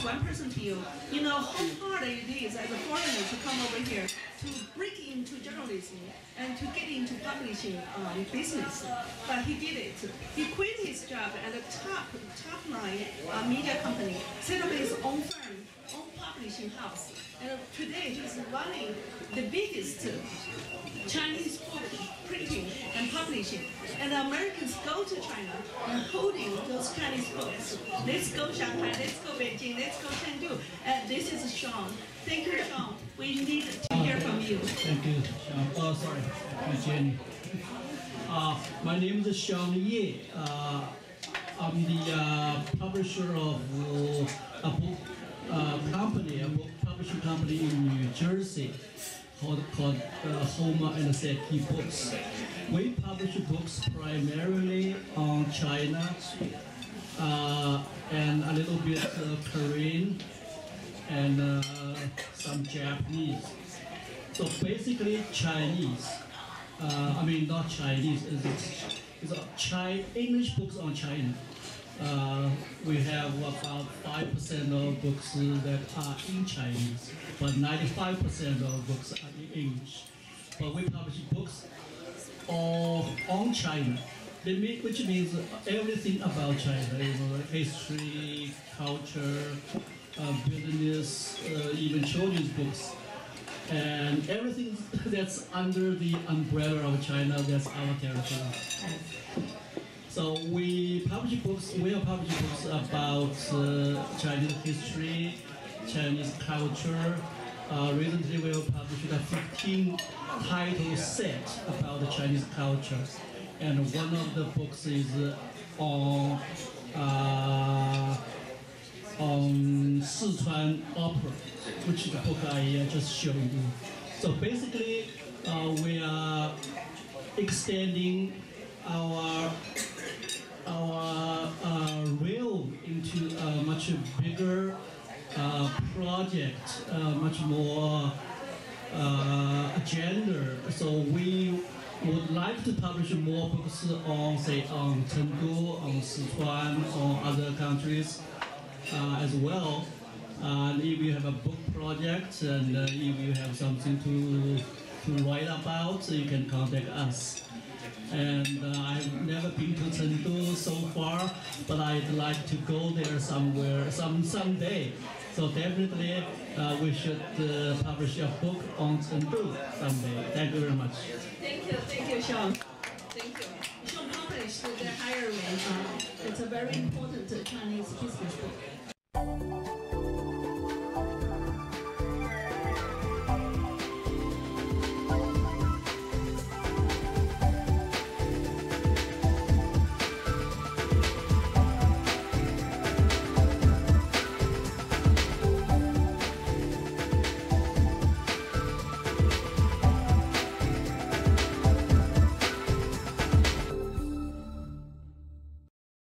one person to you. You know how hard it is as a foreigner to come over here to break into journalism and to get into publishing business. But he did it. He quit his job at a top line media company, set up his own firm, own publishing house, and today he's running the biggest Chinese book printing and publishing. And Americans go to China and holding those Chinese books. Let's go Shanghai, let's go Beijing, let's go Chengdu. And this is Sean. Thank you, Sean. We need to hear from you. Thank you, Sean. Oh, sorry, Jenny. My name is Sean Ye. I'm the publisher of a book company, a book publishing company in New Jersey called Homa and Seki Books. We publish books primarily on China and a little bit Korean and some Japanese. So basically Chinese. I mean not Chinese. It's English books on China. We have about 5% of books that are in Chinese, but 95% of books are in English. But we publish books all on China, which means everything about China, history, culture, business, even children's books. And everything that's under the umbrella of China, that's our territory. So we publish books, we are publishing books about Chinese history, Chinese culture. Recently we have published a 15-title set about the Chinese culture. And one of the books is on Sichuan opera, which is the book I just showed you. So basically, we are extending our realm into a much bigger project, much more agenda. So we would like to publish more books on, say, on Chengdu, on Sichuan, on other countries as well. And if you have a book project and if you have something to write about, you can contact us. And I've never been to Chengdu so far, but I'd like to go there somewhere, someday. So definitely we should publish a book on Chengdu someday. Thank you very much. Thank you, Sean. Thank you. Sean published the Highway. It's a very important Chinese business book.